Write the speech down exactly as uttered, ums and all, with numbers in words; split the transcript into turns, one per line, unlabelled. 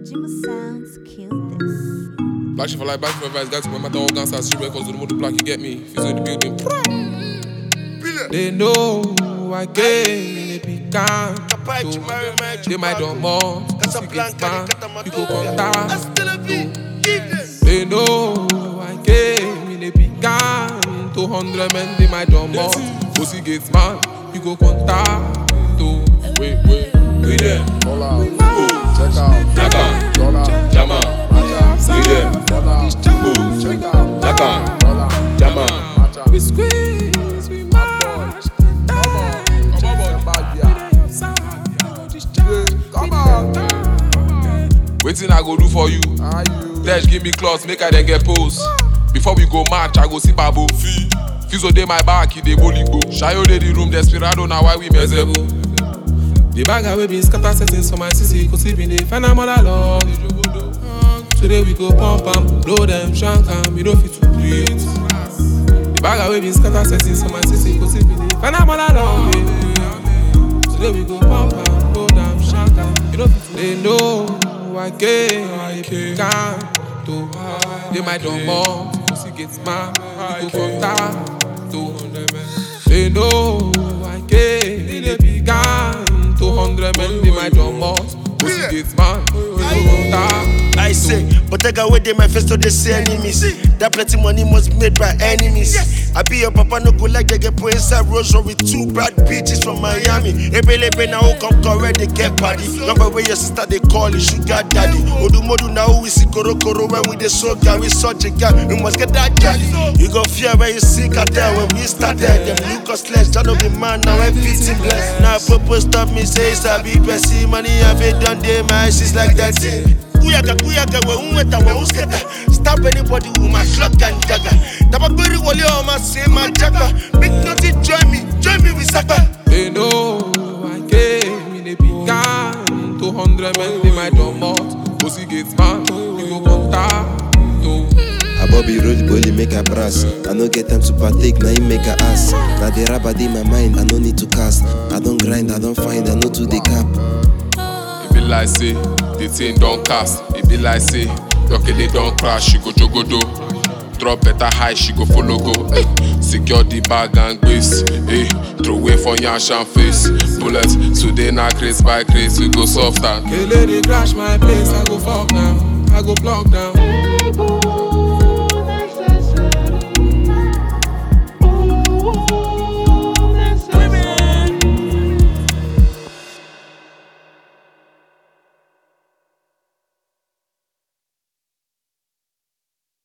Jima Sounds kill this.
Black shit for life, black shit for advice. Guys, no matter all guns are street records, the more the black you get me. Fizz in the building. They know I came in a pecan. They might don't more. You go contact. They know I came in a pecan. two hundred men, they might don't more. Pussy gates man, you go contact. Wait, wait, we there.
Hold out, check out,
Check out,
dollar,
Jama, we there.
check out,
Check out,
dollar,
Jama.
we
squeeze, we march.
come on, come on,
Waiting I go do for you.
are you?
Dash give me clothes, make I then get post. Before we go match, I go see Babo. Fizo dey my back, he dey boligo. Shayo dey the room, desperado, now why we mezebo. The bag away been scatter settings for my C C, cause he been dey find am all along. Today we go pump am, blow them, shank am, you don't fit to breathe. The bag away been scatter settings for my C C, cause he been dey find am all along. Today we go pump am, blow them, shank am, you don't fit to. They know I came, I can't do. They might don't more, cause he gets mad, you go contact. They know I came, they began. two hundred men, they might don't more, cause he gets mad, you go contact.
I say, but I got away they my face to they say enemies. That plenty money must be made by enemies. Yes. I be your papa no go like they get put inside Rosary with two bad bitches from Miami. Ebelebe now who come correct they get party. Number where your sister they call you sugar daddy. Odu modu now we see koro koro when we the so guy we such a guy. We must get that daddy. You go fear when you see cartel when we started. Them Lucas less, that no be man now everything blessed. Now purpose stop me say sabi pesi money have it done day my she's like that. Kuyaga kuyaga we unweta we usketa. Stop anybody with my clock and dagger. Tabakuri wole on my same my jagger. Big naughty join me, join me with Saka.
They know I came in a began. two hundred men, they might don't more, cause he gets mad, you go contact.
I Bobby roll the bully make a brass. I no get time to partake, now you make a ass. Now the rubber in my mind, I no need to cast. I don't grind, I don't find, I no to the cap.
It be like say, the thing don't cast. It be like say, okay they don't crash, she go jogodo. Drop better high, she go follow go. Eh. Secure the bag and grace. Eh. Throw away for yash and face. Bullets, today na craze by craze, we go softer. Hey lady crash my place, I go fuck now, I go block down.